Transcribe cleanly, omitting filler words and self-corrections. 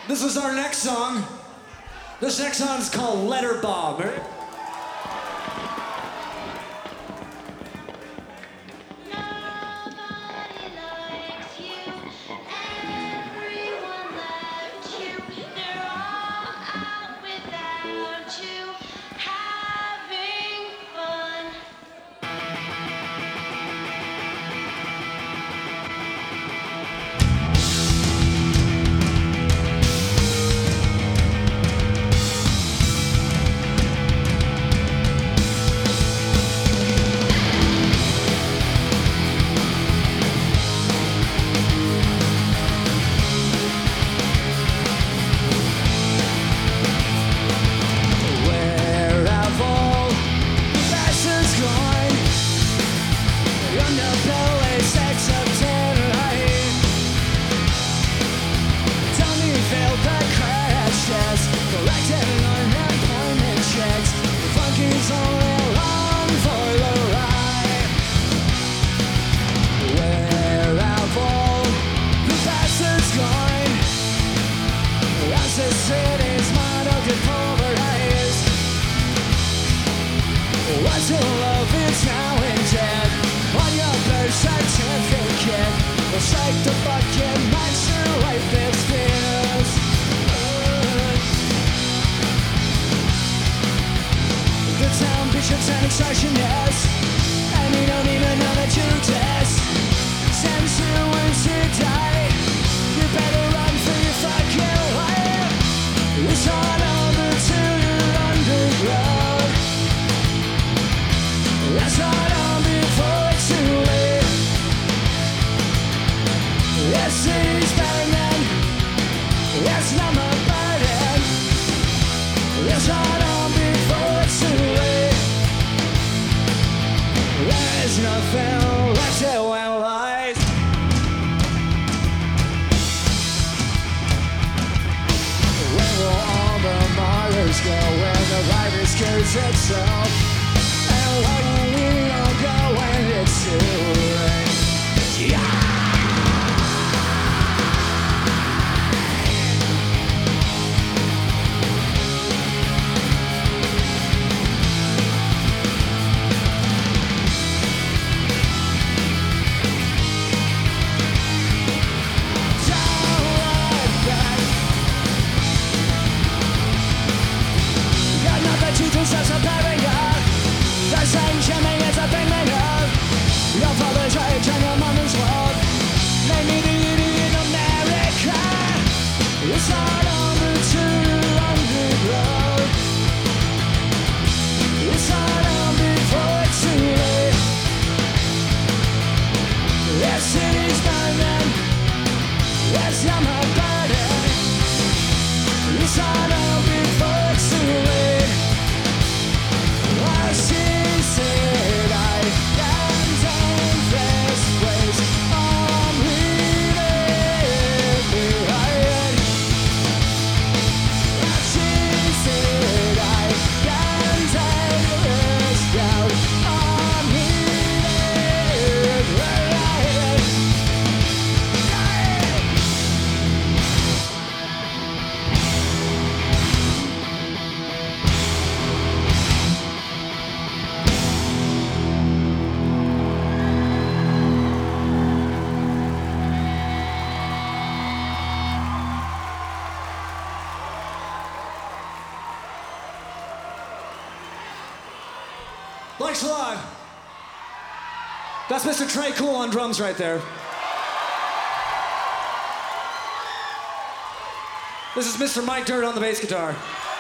This is our next song. This next song is called Letter Bomb. Ready? What's your love is now and dead. On your birth certificate, forsake the fucking monster rapist fears. The town bishops and extortionists, and you don't even know that you exist. Sends you to die. You better run for your fucking life. It's all over to your underground. Let's ride on before it's too late. Yes, it's burning. It's not my burden. Let's ride on before it's too late. There's nothing left to analyze. Where will all the martyrs go when the virus cures itself? Why won't we all go when it's too late? Yeah! Don't look back. Got nothing to do, such a barrier. The sanctioning is a thing they know. Your father's rage and your mother's world made me the idiot in America. It's not over to underground. It's not on before it's too late. Yes, city's burning. That's not my burden. It's not on before it's too late. I said I can't take this place. I'm leaving behind. She said I can't take this down. I'm leaving behind. Thanks a lot. That's Mr. Trey Cool on drums right there. This is Mr. Mike Dirt on the bass guitar.